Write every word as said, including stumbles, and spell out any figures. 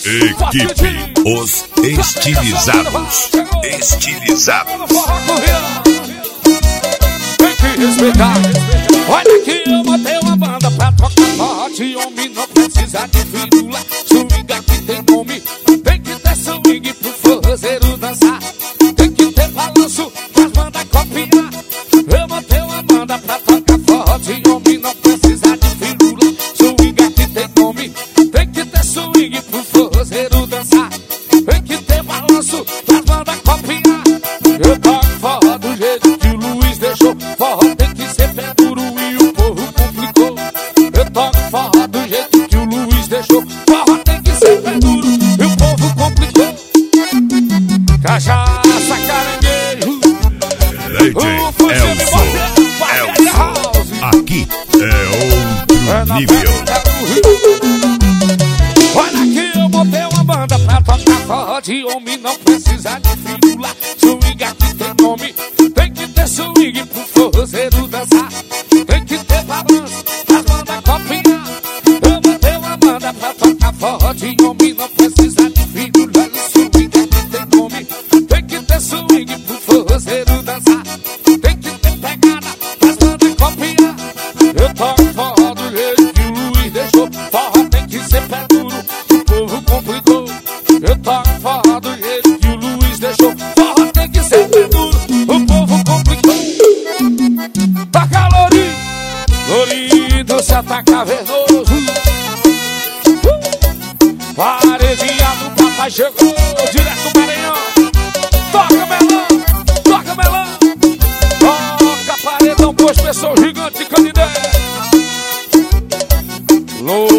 Equipe Os Estilizados. Estilizados. Tem que respeitar. Olha que eu botei uma banda pra tocar forte. Homem não precisa de firula. Swing aqui tem nome. Tem que ter swing pro forrozeiro dançar. Tem que ter balanço pras bandas copiar. Eu botei uma banda pra tocar forte. Homem não precisa de firula. Swing aqui tem nome. Tem que ter swing pro forrozeiro dançar. Tem que ter balanço pras bandas copiar. Eu toco forró do jeito que o Luiz deixou. Forró tem que ser pé duro e o povo complicou. Eu toco forró do jeito que o Luiz deixou. Forró tem que ser pé duro e o povo complicou. Cachaça, caranguejo, Elson, Elson. Aqui é outro nível. Olha que eu botei uma banda pra tocar forró. De homem não precisa de firula. Swing aqui tem nome. Tem que ter swing pro forrozeiro dançar. Tem que ter balanço as bandas copiar. Eu botei uma banda pra tocar forró. De homem não precisa de firula. Swing aqui tem nome. Tem que ter swing pro forrozeiro dançar. Tem que ter pegada as bandas copiar. Eu toco forró do jeito que o Luiz deixou. Forró tem que ser pé duro, o povo complicou. Eu toco forró do jeito que o Luiz deixou. Forró tem que ser pé duro, o povo complicou. Tá calorinho, Lourinho, se ataca verdoso. uh! Paredinha do papai chegou, direto do Maranhão. Toca melão, toca melão. Toca paredão, pois pessoal gigante de Canidé. Louco.